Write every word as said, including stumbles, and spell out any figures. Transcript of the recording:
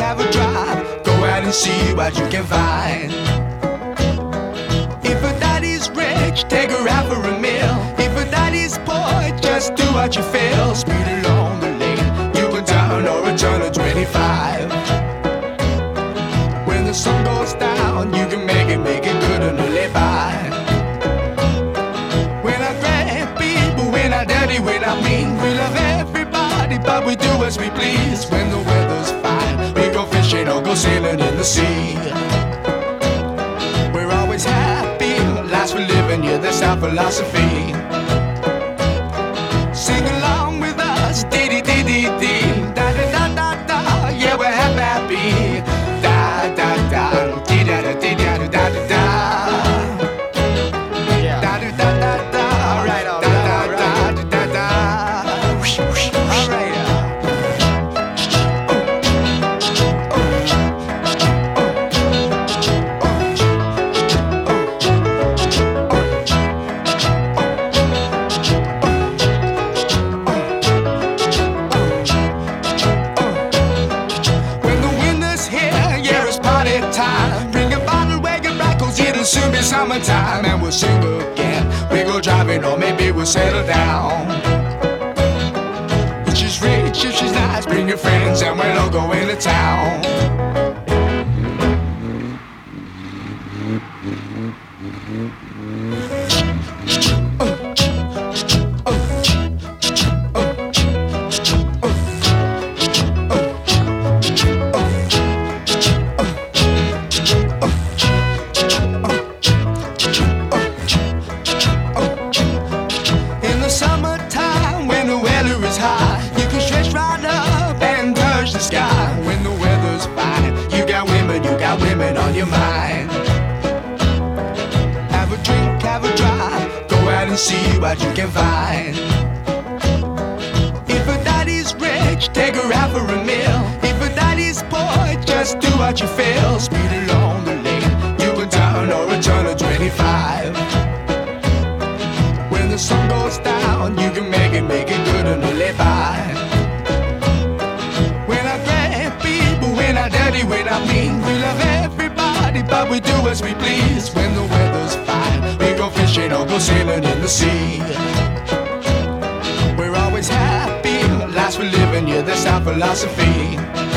have a drive, go out and see what you can find. If a daddy's rich, take her out for a meal. If a daddy's poor, just do what you feel. Speed along the lane, you go down or return to twenty-five. When the sun goes down, you can make it, make it good and live by. When I grab people, when I dirty, when I mean, we love everybody, but we do as we please. When the weather's fine, we go fishing or go sailing in the sea. We're always happy, lives we're living, yeah, that's our philosophy. Sing along with us, dee dee dee dee dee, da da da da da, yeah, we're happy, da da da, dee da da dee da da da da da, da da da da da, all right, all right, all right, da da da da, all right. Time. Bring a bottle, wagon back, cause it'll soon be summertime. And we'll sing again, we go driving or maybe we'll settle down. If she's rich, if she's nice, bring your friends and we'll all go into town. Summertime, when the weather is high, you can stretch right up and touch the sky. When the weather's fine, you got women, you got women on your mind. Have a drink, have a drive, go out and see what you can find. If a daddy's rich, take her out for a meal. If a daddy's poor, just do what you feel. Speed along the lane, you can turn or return to twenty-five. When the sun goes down, you can make it, make it good and live by. When I grab people, when I dirty, when I mean, we love everybody, but we do as we please. When the weather's fine, we go fishing or go sailing in the sea. We're always happy, lives we're living, yeah, that's our philosophy.